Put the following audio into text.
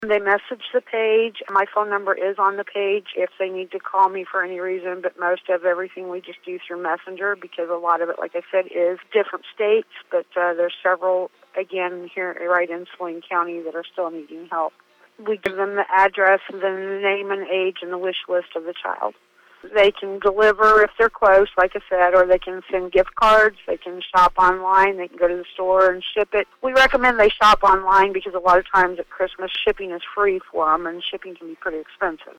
They message the page. My phone number is on the page if they need to call me for any reason, but most of everything we just do through Messenger because a lot of it, like I said, is different states, but there's several, again, here right in Saline County that are still needing help. We give them the address, and then the name and age and the wish list of the child. They can deliver if they're close, like I said, or they can send gift cards. They can shop online. They can go to the store and ship it. We recommend they shop online because a lot of times at Christmas shipping is free for them, and shipping can be pretty expensive.